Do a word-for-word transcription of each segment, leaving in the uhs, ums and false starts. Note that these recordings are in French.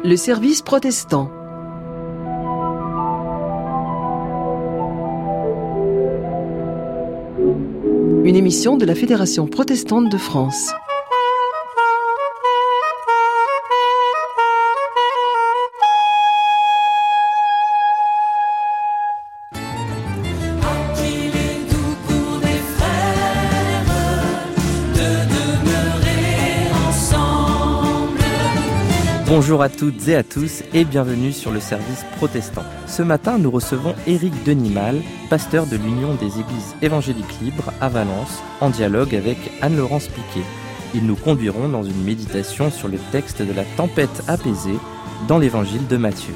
Le service protestant. Une émission de la Fédération protestante de France. Bonjour à toutes et à tous et bienvenue sur le service protestant. Ce matin, nous recevons Éric Denimal, pasteur de l'Union des Églises évangéliques libres à Valence, en dialogue avec Anne-Laurence Piquet. Ils nous conduiront dans une méditation sur le texte de la tempête apaisée dans l'évangile de Matthieu.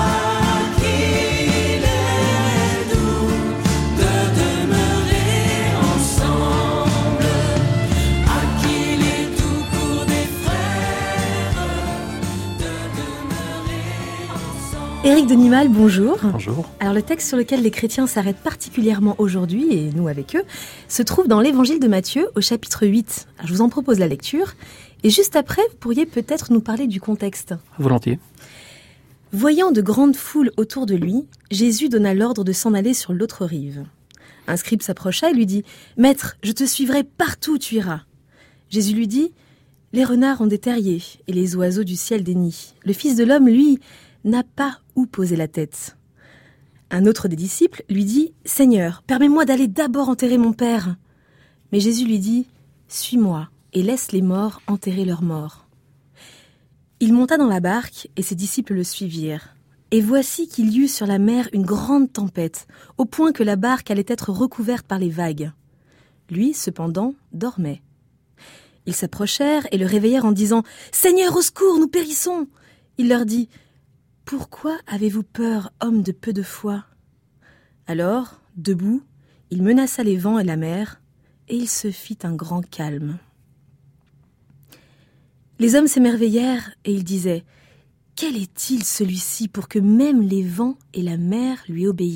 Éric Denimal, bonjour. Bonjour. Alors le texte sur lequel les chrétiens s'arrêtent particulièrement aujourd'hui, et nous avec eux, se trouve dans l'évangile de Matthieu au chapitre huit. Alors, je vous en propose la lecture, et juste après, vous pourriez peut-être nous parler du contexte. Volontiers. Voyant de grandes foules autour de lui, Jésus donna l'ordre de s'en aller sur l'autre rive. Un scribe s'approcha et lui dit « Maître, je te suivrai partout où tu iras. » Jésus lui dit « Les renards ont des terriers, et les oiseaux du ciel des nids. Le Fils de l'homme, lui, n'a pas où poser la tête. » Un autre des disciples lui dit « Seigneur, permets-moi d'aller d'abord enterrer mon père. » Mais Jésus lui dit « Suis-moi et laisse les morts enterrer leurs morts. » Il monta dans la barque et ses disciples le suivirent. Et voici qu'il y eut sur la mer une grande tempête, au point que la barque allait être recouverte par les vagues. Lui, cependant, dormait. Ils s'approchèrent et le réveillèrent en disant « Seigneur, au secours, nous périssons !» Il leur dit « Pourquoi avez-vous peur, homme de peu de foi ?» Alors, debout, il menaça les vents et la mer, et il se fit un grand calme. Les hommes s'émerveillèrent, et ils disaient « Quel est-il celui-ci pour que même les vents et la mer lui obéissent ?»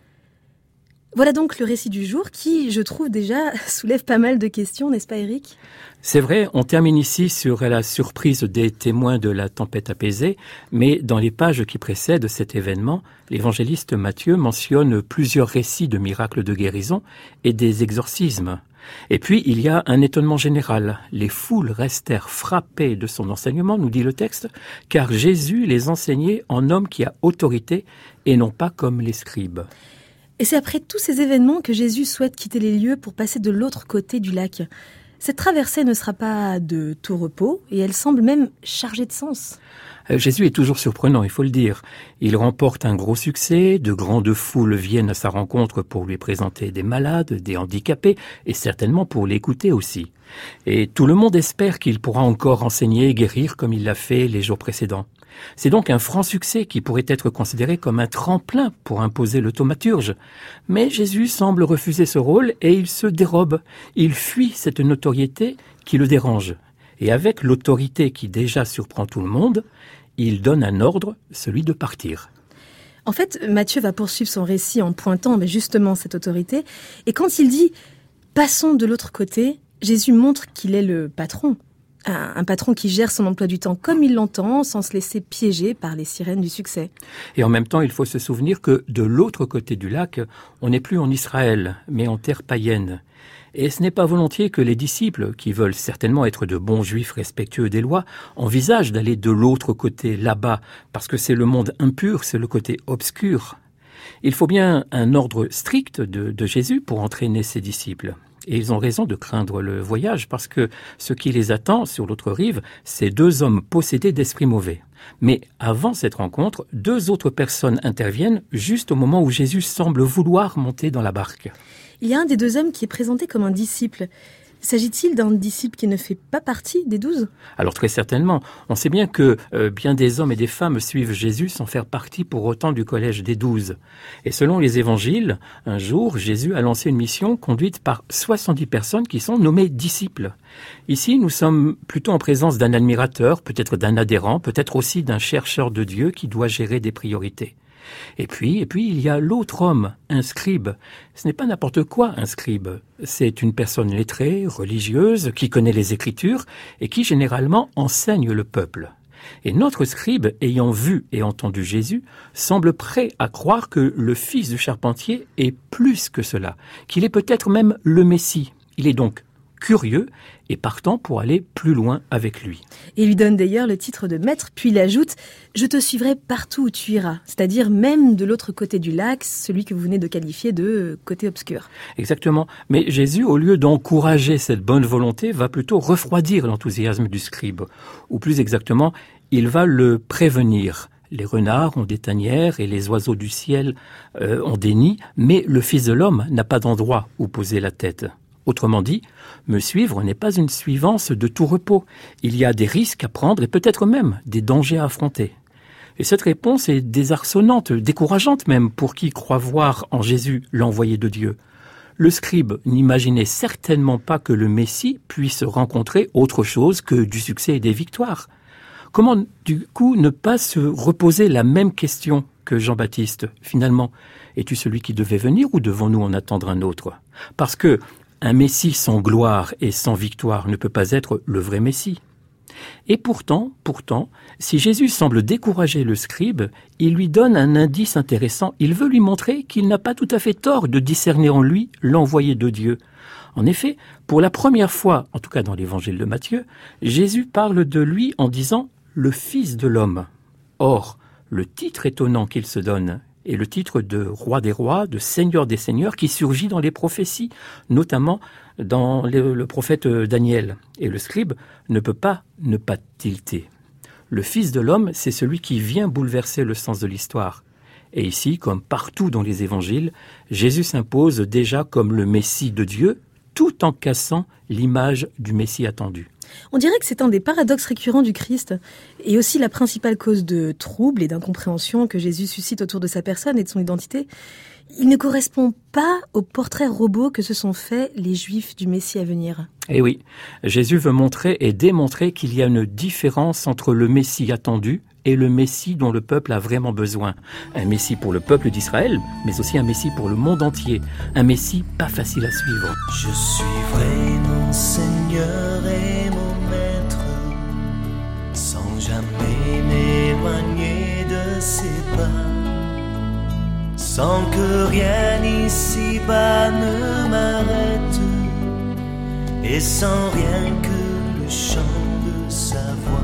Voilà donc le récit du jour qui, je trouve déjà, soulève pas mal de questions, n'est-ce pas Éric ? C'est vrai, on termine ici sur la surprise des témoins de la tempête apaisée, mais dans les pages qui précèdent cet événement, l'évangéliste Matthieu mentionne plusieurs récits de miracles de guérison et des exorcismes. Et puis, il y a un étonnement général. Les foules restèrent frappées de son enseignement, nous dit le texte, car Jésus les enseignait en homme qui a autorité et non pas comme les scribes. Et c'est après tous ces événements que Jésus souhaite quitter les lieux pour passer de l'autre côté du lac. Cette traversée ne sera pas de tout repos et elle semble même chargée de sens. Jésus est toujours surprenant, il faut le dire. Il remporte un gros succès, de grandes foules viennent à sa rencontre pour lui présenter des malades, des handicapés, et certainement pour l'écouter aussi. Et tout le monde espère qu'il pourra encore enseigner et guérir comme il l'a fait les jours précédents. C'est donc un franc succès qui pourrait être considéré comme un tremplin pour imposer le thaumaturge. Mais Jésus semble refuser ce rôle et il se dérobe. Il fuit cette notoriété qui le dérange. Et avec l'autorité qui déjà surprend tout le monde, il donne un ordre, celui de partir. En fait, Matthieu va poursuivre son récit en pointant mais justement cette autorité. Et quand il dit « passons de l'autre côté », Jésus montre qu'il est le patron. Un, un patron qui gère son emploi du temps comme il l'entend, sans se laisser piéger par les sirènes du succès. Et en même temps, il faut se souvenir que de l'autre côté du lac, on n'est plus en Israël, mais en terre païenne. Et ce n'est pas volontiers que les disciples, qui veulent certainement être de bons juifs respectueux des lois, envisagent d'aller de l'autre côté, là-bas, parce que c'est le monde impur, c'est le côté obscur. Il faut bien un ordre strict de, de Jésus pour entraîner ses disciples. Et ils ont raison de craindre le voyage, parce que ce qui les attend sur l'autre rive, c'est deux hommes possédés d'esprits mauvais. Mais avant cette rencontre, deux autres personnes interviennent juste au moment où Jésus semble vouloir monter dans la barque. Il y a un des deux hommes qui est présenté comme un disciple. S'agit-il d'un disciple qui ne fait pas partie des douze ? Alors très certainement. On sait bien que euh, bien des hommes et des femmes suivent Jésus sans faire partie pour autant du collège des douze. Et selon les évangiles, un jour, Jésus a lancé une mission conduite par soixante-dix personnes qui sont nommées disciples. Ici, nous sommes plutôt en présence d'un admirateur, peut-être d'un adhérent, peut-être aussi d'un chercheur de Dieu qui doit gérer des priorités. Et puis, et puis, il y a l'autre homme, un scribe. Ce n'est pas n'importe quoi, un scribe. C'est une personne lettrée, religieuse, qui connaît les Écritures et qui, généralement, enseigne le peuple. Et notre scribe, ayant vu et entendu Jésus, semble prêt à croire que le fils du charpentier est plus que cela, qu'il est peut-être même le Messie. Il est donc curieux et partant pour aller plus loin avec lui. Et lui donne d'ailleurs le titre de maître, puis il ajoute « Je te suivrai partout où tu iras », c'est-à-dire même de l'autre côté du lac, celui que vous venez de qualifier de côté obscur. Exactement. Mais Jésus, au lieu d'encourager cette bonne volonté, va plutôt refroidir l'enthousiasme du scribe. Ou plus exactement, il va le prévenir. Les renards ont des tanières et les oiseaux du ciel euh, ont des nids, mais le Fils de l'homme n'a pas d'endroit où poser la tête. Autrement dit, me suivre n'est pas une suivance de tout repos. Il y a des risques à prendre et peut-être même des dangers à affronter. Et cette réponse est désarçonnante, décourageante même, pour qui croit voir en Jésus l'envoyé de Dieu. Le scribe n'imaginait certainement pas que le Messie puisse rencontrer autre chose que du succès et des victoires. Comment, du coup, ne pas se reposer la même question que Jean-Baptiste ? Finalement, es-tu celui qui devait venir ou devons-nous en attendre un autre ? Parce que un Messie sans gloire et sans victoire ne peut pas être le vrai Messie. Et pourtant, pourtant, si Jésus semble décourager le scribe, il lui donne un indice intéressant. Il veut lui montrer qu'il n'a pas tout à fait tort de discerner en lui l'envoyé de Dieu. En effet, pour la première fois, en tout cas dans l'évangile de Matthieu, Jésus parle de lui en disant « le Fils de l'homme ». Or, le titre étonnant qu'il se donne est le titre de roi des rois, de seigneur des seigneurs qui surgit dans les prophéties, notamment dans le, le prophète Daniel. Et le scribe ne peut pas ne pas tilter. Le Fils de l'homme, c'est celui qui vient bouleverser le sens de l'histoire. Et ici, comme partout dans les évangiles, Jésus s'impose déjà comme le Messie de Dieu, tout en cassant l'image du Messie attendu. On dirait que c'est un des paradoxes récurrents du Christ et aussi la principale cause de troubles et d'incompréhension que Jésus suscite autour de sa personne et de son identité. Il ne correspond pas au portrait robot que se sont faits les Juifs du Messie à venir. Eh oui, Jésus veut montrer et démontrer qu'il y a une différence entre le Messie attendu et le Messie dont le peuple a vraiment besoin. Un Messie pour le peuple d'Israël, mais aussi un Messie pour le monde entier. Un Messie pas facile à suivre. Je suivrai mon Seigneur et mon Maître, sans jamais m'éloigner de ses pas, sans que rien ici-bas ne m'arrête, et sans rien que le chant de sa voix.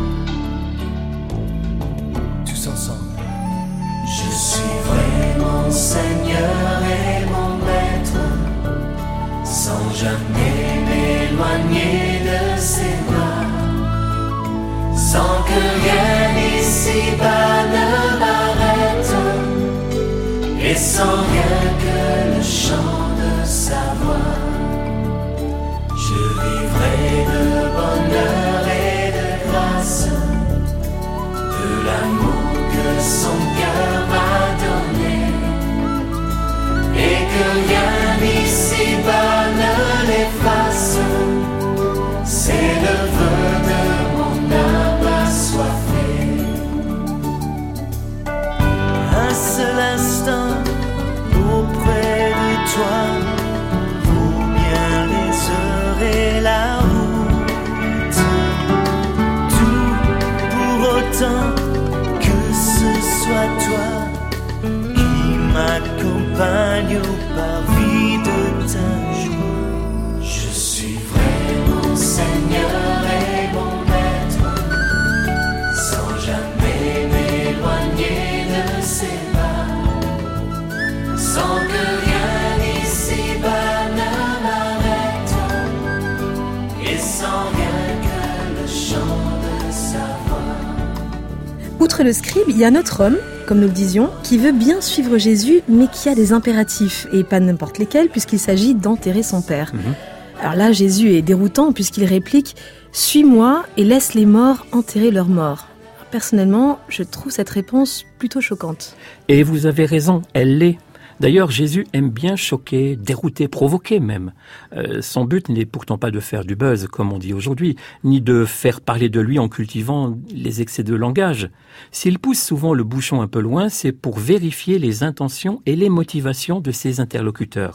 Tous ensemble. Je suivrai mon Seigneur et mon Maître, sans jamais m'éloigner de ses bras, sans que rien ici-bas ne m'arrête, et sans rien que le chant de sa voix. Je vivrai de bonheur et de grâce, de l'amour que son cœur m'a donné, et que rien ici-bas ne l'efface. C'est le vœu de mon âme assoiffée. Un seul instant auprès de toi vaut bien les heures et la route. Tout pour autant que ce soit toi qui m'accompagne au parvis de ta joie. Je suivrai mon Seigneur et mon Maître, sans jamais m'éloigner de ses pas, sans que rien ici-bas ne m'arrête, et sans rien que le chant de sa voix. Outre le scribe, il y a un autre homme, comme nous le disions, qui veut bien suivre Jésus, mais qui a des impératifs, et pas n'importe lesquels, puisqu'il s'agit d'enterrer son père. Mmh. Alors là, Jésus est déroutant, puisqu'il réplique « Suis-moi et laisse les morts enterrer leurs morts ». Personnellement, je trouve cette réponse plutôt choquante. Et vous avez raison, elle l'est. D'ailleurs, Jésus aime bien choquer, dérouter, provoquer même. Euh, son but n'est pourtant pas de faire du buzz, comme on dit aujourd'hui, ni de faire parler de lui en cultivant les excès de langage. S'il pousse souvent le bouchon un peu loin, c'est pour vérifier les intentions et les motivations de ses interlocuteurs.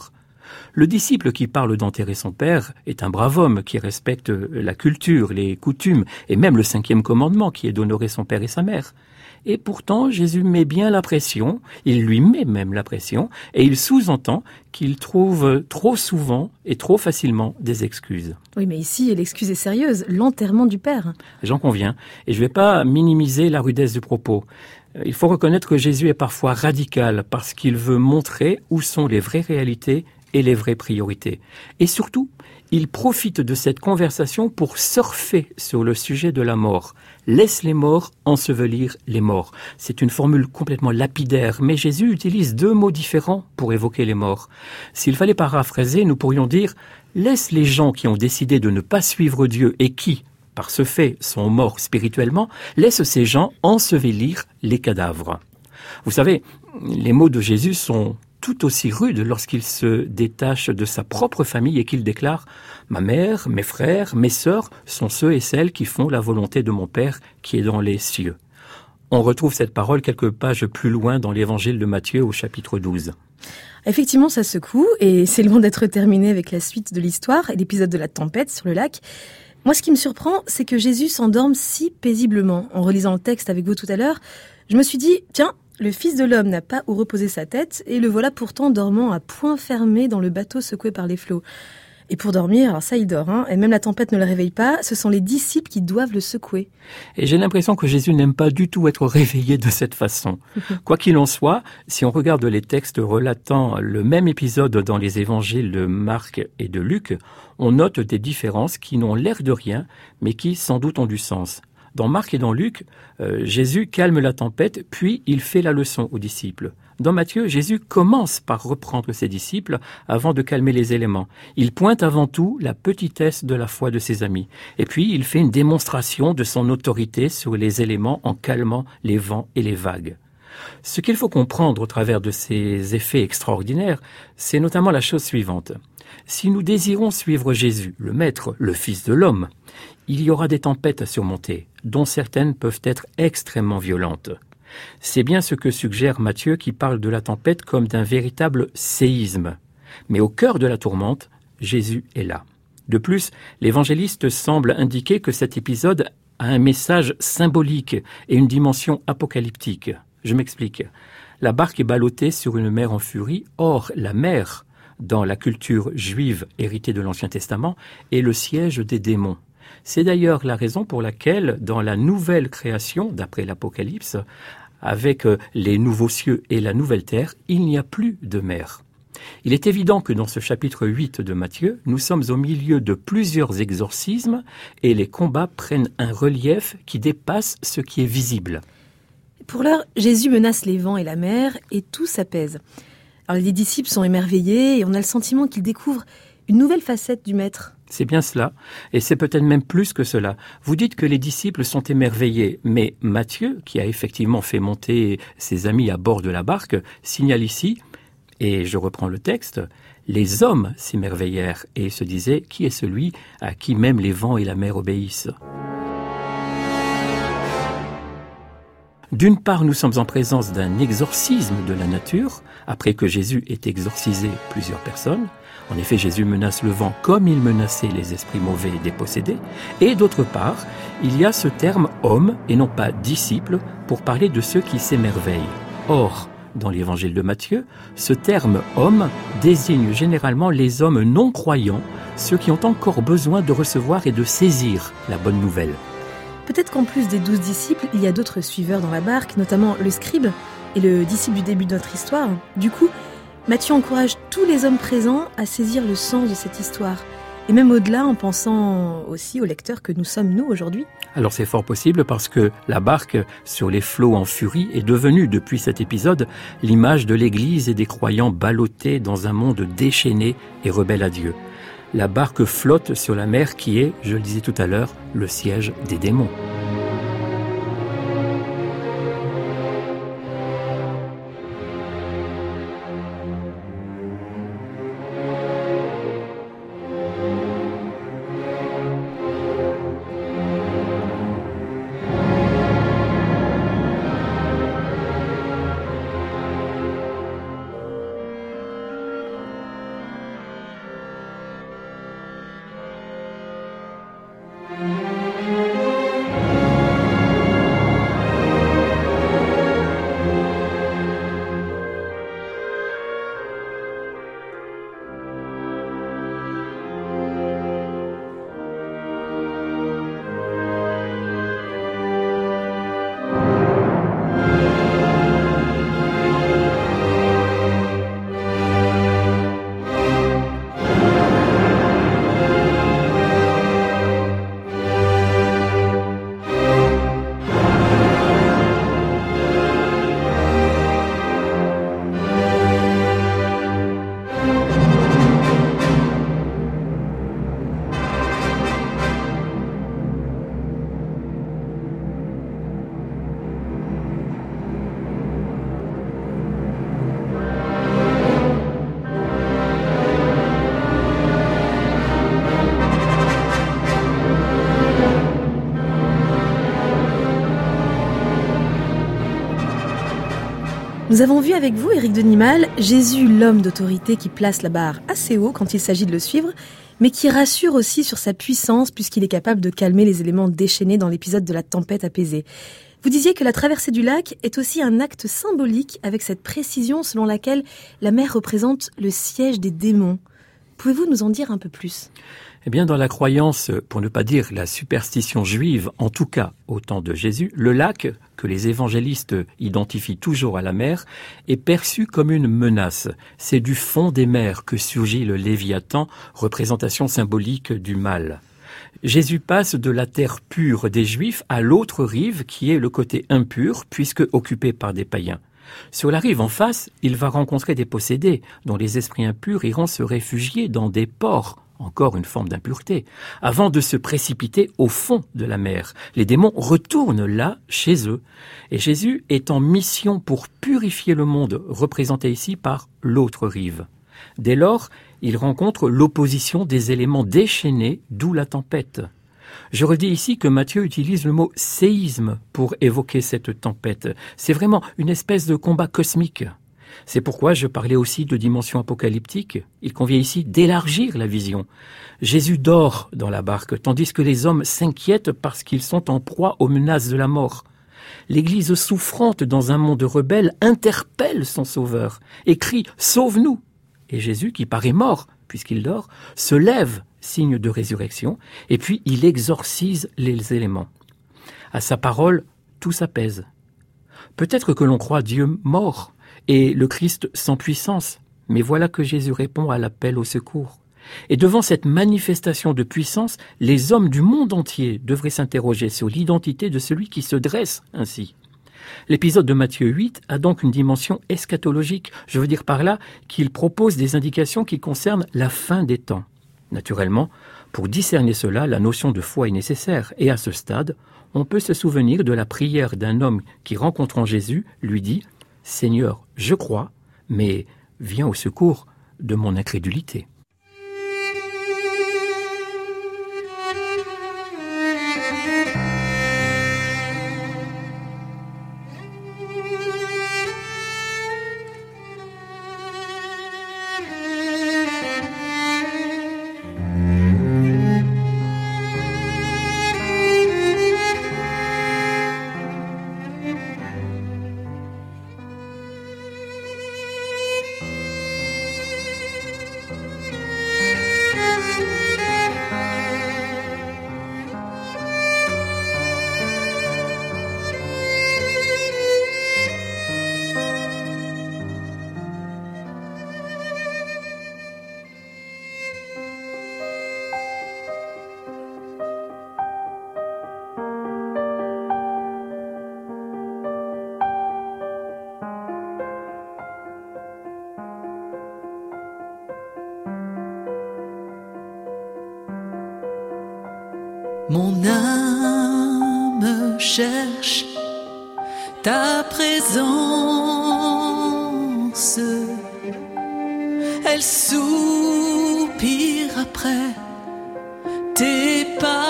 Le disciple qui parle d'enterrer son père est un brave homme qui respecte la culture, les coutumes et même le cinquième commandement qui est d'honorer son père et sa mère. Et pourtant, Jésus met bien la pression, il lui met même la pression, et il sous-entend qu'il trouve trop souvent et trop facilement des excuses. Oui, mais ici, l'excuse est sérieuse, l'enterrement du père. J'en conviens, et je ne vais pas minimiser la rudesse du propos. Il faut reconnaître que Jésus est parfois radical parce qu'il veut montrer où sont les vraies réalités et les vraies priorités. Et surtout, il profite de cette conversation pour surfer sur le sujet de la mort. Laisse les morts ensevelir les morts. C'est une formule complètement lapidaire, mais Jésus utilise deux mots différents pour évoquer les morts. S'il fallait paraphraser, nous pourrions dire « laisse les gens qui ont décidé de ne pas suivre Dieu et qui, par ce fait, sont morts spirituellement, laisse ces gens ensevelir les cadavres. » Vous savez, les mots de Jésus sont tout aussi rude lorsqu'il se détache de sa propre famille et qu'il déclare « Ma mère, mes frères, mes sœurs sont ceux et celles qui font la volonté de mon Père qui est dans les cieux. » On retrouve cette parole quelques pages plus loin dans l'évangile de Matthieu au chapitre douze. Effectivement, ça secoue et c'est loin d'être terminé avec la suite de l'histoire et l'épisode de la tempête sur le lac. Moi, ce qui me surprend, c'est que Jésus s'endorme si paisiblement. En relisant le texte avec vous tout à l'heure, je me suis dit « Tiens, le Fils de l'homme n'a pas où reposer sa tête, et le voilà pourtant dormant à poing fermé dans le bateau secoué par les flots. » Et pour dormir, alors ça il dort, hein, et même la tempête ne le réveille pas, ce sont les disciples qui doivent le secouer. Et j'ai l'impression que Jésus n'aime pas du tout être réveillé de cette façon. Quoi qu'il en soit, si on regarde les textes relatant le même épisode dans les évangiles de Marc et de Luc, on note des différences qui n'ont l'air de rien, mais qui sans doute ont du sens. Dans Marc et dans Luc, euh, Jésus calme la tempête, puis il fait la leçon aux disciples. Dans Matthieu, Jésus commence par reprendre ses disciples avant de calmer les éléments. Il pointe avant tout la petitesse de la foi de ses amis. Et puis, il fait une démonstration de son autorité sur les éléments en calmant les vents et les vagues. Ce qu'il faut comprendre au travers de ces effets extraordinaires, c'est notamment la chose suivante. Si nous désirons suivre Jésus, le Maître, le Fils de l'homme, il y aura des tempêtes à surmonter, dont certaines peuvent être extrêmement violentes. C'est bien ce que suggère Matthieu qui parle de la tempête comme d'un véritable séisme. Mais au cœur de la tourmente, Jésus est là. De plus, l'évangéliste semble indiquer que cet épisode a un message symbolique et une dimension apocalyptique. Je m'explique. La barque est ballottée sur une mer en furie. Or, la mer, dans la culture juive héritée de l'Ancien Testament, est le siège des démons. C'est d'ailleurs la raison pour laquelle, dans la nouvelle création, d'après l'Apocalypse, avec les nouveaux cieux et la nouvelle terre, il n'y a plus de mer. Il est évident que dans ce chapitre huit de Matthieu, nous sommes au milieu de plusieurs exorcismes et les combats prennent un relief qui dépasse ce qui est visible. Pour l'heure, Jésus menace les vents et la mer et tout s'apaise. Alors les disciples sont émerveillés et on a le sentiment qu'ils découvrent une nouvelle facette du Maître. C'est bien cela, et c'est peut-être même plus que cela. Vous dites que les disciples sont émerveillés, mais Matthieu, qui a effectivement fait monter ses amis à bord de la barque, signale ici, et je reprends le texte, « Les hommes s'émerveillèrent et se disaient, qui est celui à qui même les vents et la mer obéissent ?» D'une part, nous sommes en présence d'un exorcisme de la nature, après que Jésus ait exorcisé plusieurs personnes. En effet, Jésus menace le vent comme il menaçait les esprits mauvais et dépossédés. Et d'autre part, il y a ce terme « homme » et non pas « disciple » pour parler de ceux qui s'émerveillent. Or, dans l'évangile de Matthieu, ce terme « homme » désigne généralement les hommes non croyants, ceux qui ont encore besoin de recevoir et de saisir la bonne nouvelle. Peut-être qu'en plus des douze disciples, il y a d'autres suiveurs dans la barque, notamment le scribe et le disciple du début de notre histoire. Du coup, Matthieu encourage tous les hommes présents à saisir le sens de cette histoire. Et même au-delà, en pensant aussi aux lecteurs que nous sommes nous aujourd'hui. Alors c'est fort possible parce que la barque sur les flots en furie est devenue depuis cet épisode l'image de l'Église et des croyants ballottés dans un monde déchaîné et rebelle à Dieu. La barque flotte sur la mer qui est, je le disais tout à l'heure, le siège des démons. Nous avons vu avec vous, Éric Denimal, Jésus, l'homme d'autorité qui place la barre assez haut quand il s'agit de le suivre, mais qui rassure aussi sur sa puissance puisqu'il est capable de calmer les éléments déchaînés dans l'épisode de la tempête apaisée. Vous disiez que la traversée du lac est aussi un acte symbolique avec cette précision selon laquelle la mer représente le siège des démons. Pouvez-vous nous en dire un peu plus ? Eh bien, dans la croyance, pour ne pas dire la superstition juive, en tout cas au temps de Jésus, le lac, que les évangélistes identifient toujours à la mer, est perçu comme une menace. C'est du fond des mers que surgit le Léviathan, représentation symbolique du mal. Jésus passe de la terre pure des Juifs à l'autre rive, qui est le côté impur, puisque occupé par des païens. Sur la rive en face, il va rencontrer des possédés, dont les esprits impurs iront se réfugier dans des ports, encore une forme d'impureté, avant de se précipiter au fond de la mer. Les démons retournent là, chez eux. Et Jésus est en mission pour purifier le monde, représenté ici par l'autre rive. Dès lors, il rencontre l'opposition des éléments déchaînés, d'où la tempête. Je redis ici que Matthieu utilise le mot « séisme » pour évoquer cette tempête. C'est vraiment une espèce de combat cosmique. C'est pourquoi je parlais aussi de dimension apocalyptique. Il convient ici d'élargir la vision. Jésus dort dans la barque, tandis que les hommes s'inquiètent parce qu'ils sont en proie aux menaces de la mort. L'Église souffrante dans un monde rebelle interpelle son Sauveur et crie « Sauve-nous !» Et Jésus, qui paraît mort, puisqu'il dort, se lève, signe de résurrection, et puis il exorcise les éléments. À sa parole, tout s'apaise. Peut-être que l'on croit Dieu mort et le Christ sans puissance, mais voilà que Jésus répond à l'appel au secours. Et devant cette manifestation de puissance, les hommes du monde entier devraient s'interroger sur l'identité de celui qui se dresse ainsi. L'épisode de Matthieu huit a donc une dimension eschatologique. Je veux dire par là qu'il propose des indications qui concernent la fin des temps. Naturellement, pour discerner cela, la notion de foi est nécessaire. Et à ce stade, on peut se souvenir de la prière d'un homme qui, rencontrant Jésus, lui dit « Seigneur, je crois, mais viens au secours de mon incrédulité. » Mon âme cherche ta présence, elle soupire après tes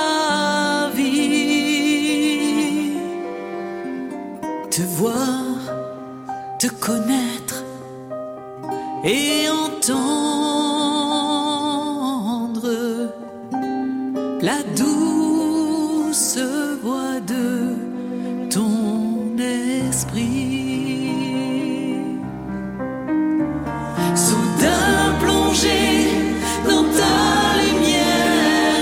pavis. Te voir, te connaître et entendre la douce voix de ton esprit. Soudain plongé dans ta lumière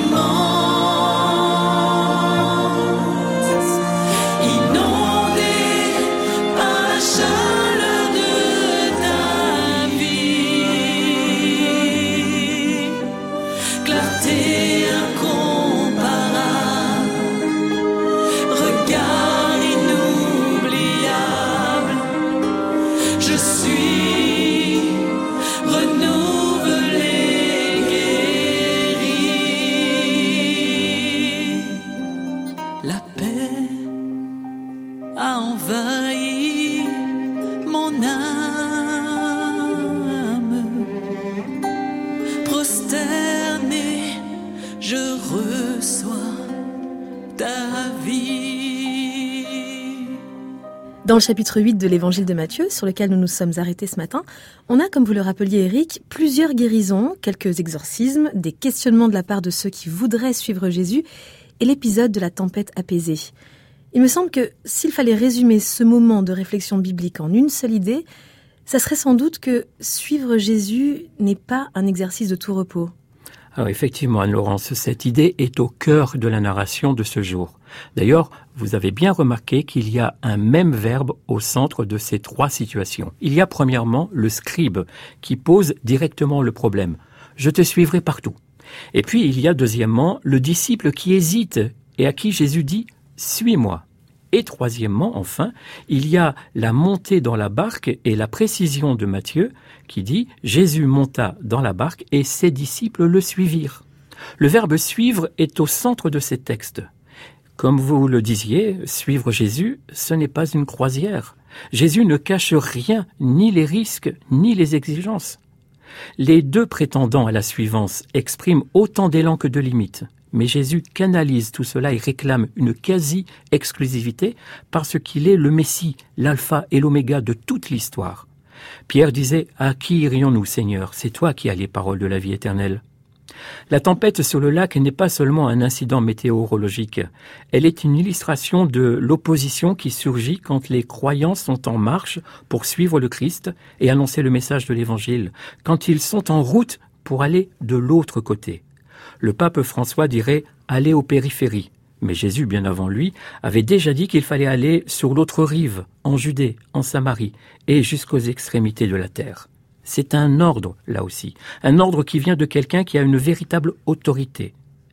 immense, inondé par la chaleur de ta vie, clarté a envahi mon âme. Prosterné, je reçois ta vie. Dans le chapitre huit de l'évangile de Matthieu, sur lequel nous nous sommes arrêtés ce matin, on a, comme vous le rappeliez Eric, plusieurs guérisons, quelques exorcismes, des questionnements de la part de ceux qui voudraient suivre Jésus et l'épisode de la tempête apaisée. Il me semble que s'il fallait résumer ce moment de réflexion biblique en une seule idée, ça serait sans doute que suivre Jésus n'est pas un exercice de tout repos. Alors effectivement, Anne-Laurence, cette idée est au cœur de la narration de ce jour. D'ailleurs, vous avez bien remarqué qu'il y a un même verbe au centre de ces trois situations. Il y a premièrement le scribe qui pose directement le problème. Je te suivrai partout. Et puis il y a deuxièmement le disciple qui hésite et à qui Jésus dit « Suis-moi ». Et troisièmement, enfin, il y a la montée dans la barque et la précision de Matthieu qui dit « Jésus monta dans la barque et ses disciples le suivirent ». Le verbe « suivre » est au centre de ces textes. Comme vous le disiez, suivre Jésus, ce n'est pas une croisière. Jésus ne cache rien, ni les risques, ni les exigences. Les deux prétendants à la suivance expriment autant d'élan que de limites. Mais Jésus canalise tout cela et réclame une quasi-exclusivité parce qu'il est le Messie, l'alpha et l'oméga de toute l'histoire. Pierre disait « À qui irions-nous, Seigneur ? C'est toi qui as les paroles de la vie éternelle. » La tempête sur le lac n'est pas seulement un incident météorologique. Elle est une illustration de l'opposition qui surgit quand les croyants sont en marche pour suivre le Christ et annoncer le message de l'Évangile, quand ils sont en route pour aller de l'autre côté. Le pape François dirait « aller aux périphéries ». Mais Jésus, bien avant lui, avait déjà dit qu'il fallait aller sur l'autre rive, en Judée, en Samarie, et jusqu'aux extrémités de la terre. C'est un ordre, là aussi, un ordre qui vient de quelqu'un qui a une véritable autorité.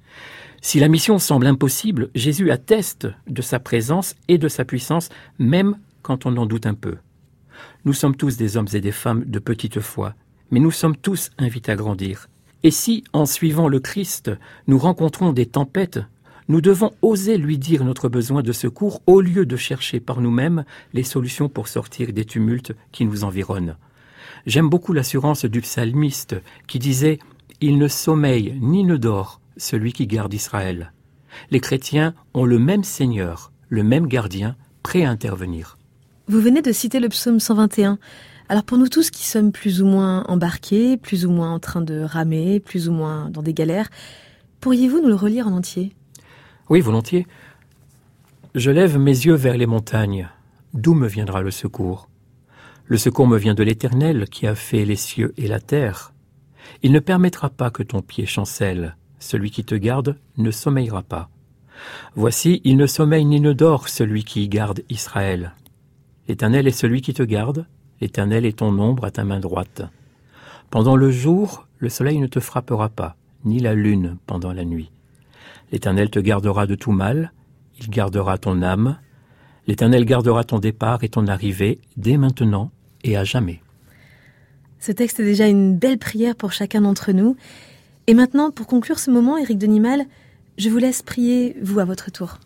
Si la mission semble impossible, Jésus atteste de sa présence et de sa puissance, même quand on en doute un peu. Nous sommes tous des hommes et des femmes de petite foi, mais nous sommes tous invités à grandir. Et si, en suivant le Christ, nous rencontrons des tempêtes, nous devons oser lui dire notre besoin de secours au lieu de chercher par nous-mêmes les solutions pour sortir des tumultes qui nous environnent. J'aime beaucoup l'assurance du psalmiste qui disait « Il ne sommeille ni ne dort celui qui garde Israël ». Les chrétiens ont le même Seigneur, le même gardien, prêt à intervenir. Vous venez de citer le psaume cent vingt et un. Alors pour nous tous qui sommes plus ou moins embarqués, plus ou moins en train de ramer, plus ou moins dans des galères, pourriez-vous nous le relire en entier ? Oui, volontiers. Je lève mes yeux vers les montagnes. D'où me viendra le secours ? Le secours me vient de l'Éternel qui a fait les cieux et la terre. Il ne permettra pas que ton pied chancelle. Celui qui te garde ne sommeillera pas. Voici, il ne sommeille ni ne dort celui qui garde Israël. L'Éternel est celui qui te garde. L'Éternel est ton ombre à ta main droite. Pendant le jour, le soleil ne te frappera pas, ni la lune pendant la nuit. L'Éternel te gardera de tout mal, il gardera ton âme. L'Éternel gardera ton départ et ton arrivée dès maintenant et à jamais. Ce texte est déjà une belle prière pour chacun d'entre nous. Et maintenant, pour conclure ce moment, Éric Denimal, je vous laisse prier, vous, à votre tour.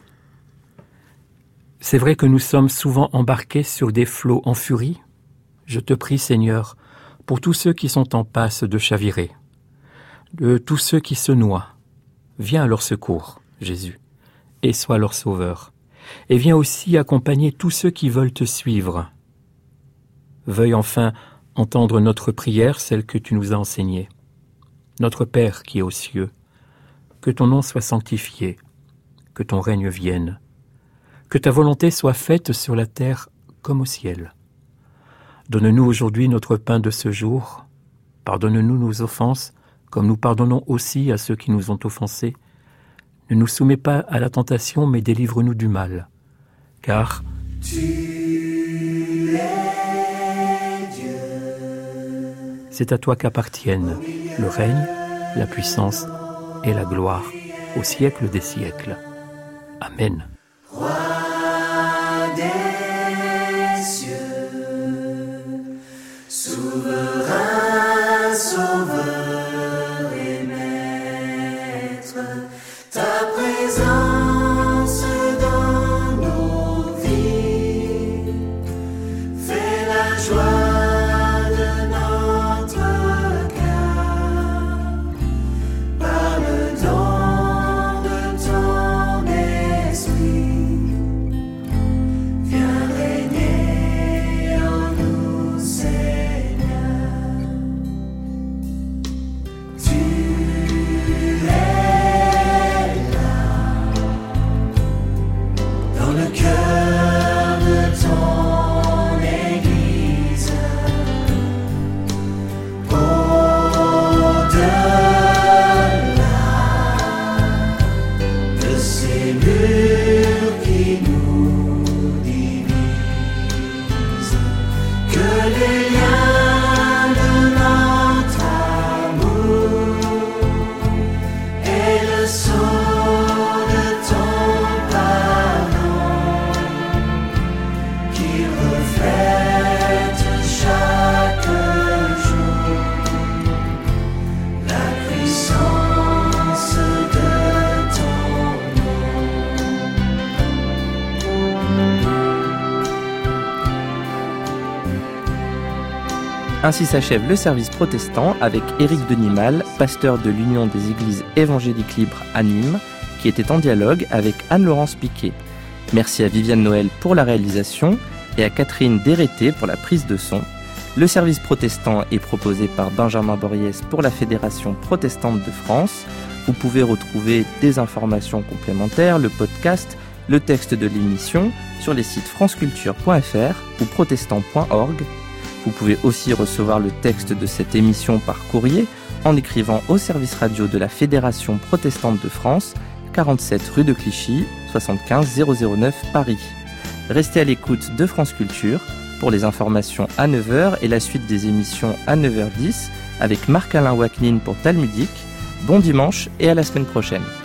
C'est vrai que nous sommes souvent embarqués sur des flots en furie. Je te prie, Seigneur, pour tous ceux qui sont en passe de chavirer, de tous ceux qui se noient. Viens à leur secours, Jésus, et sois leur sauveur. Et viens aussi accompagner tous ceux qui veulent te suivre. Veuille enfin entendre notre prière, celle que tu nous as enseignée. Notre Père qui est aux cieux, que ton nom soit sanctifié, que ton règne vienne. Que ta volonté soit faite sur la terre comme au ciel. Donne-nous aujourd'hui notre pain de ce jour. Pardonne-nous nos offenses, comme nous pardonnons aussi à ceux qui nous ont offensés. Ne nous soumets pas à la tentation, mais délivre-nous du mal. Car Tu es Dieu. C'est à toi qu'appartiennent le règne, la puissance et la gloire au siècle des siècles. Amen. Roi des cieux, souverain, sauveur et maître, ta présence dans nos vies fait la joie de notre cœur par le don de ton esprit. Viens régner. Ainsi s'achève le service protestant avec Éric Denimal, pasteur de l'Union des Églises Évangéliques Libres à Nîmes, qui était en dialogue avec Anne-Laurence Piquet. Merci à Viviane Noël pour la réalisation et à Catherine Dérété pour la prise de son. Le service protestant est proposé par Benjamin Boriès pour la Fédération protestante de France. Vous pouvez retrouver des informations complémentaires, le podcast, le texte de l'émission sur les sites franceculture point f r ou protestant point org. Vous pouvez aussi recevoir le texte de cette émission par courrier en écrivant au service radio de la Fédération protestante de France, quarante-sept rue de Clichy, soixante-quinze zéro zéro neuf Paris. Restez à l'écoute de France Culture pour les informations à neuf heures et la suite des émissions à neuf heures dix avec Marc-Alain Wachnine pour Talmudique. Bon dimanche et à la semaine prochaine.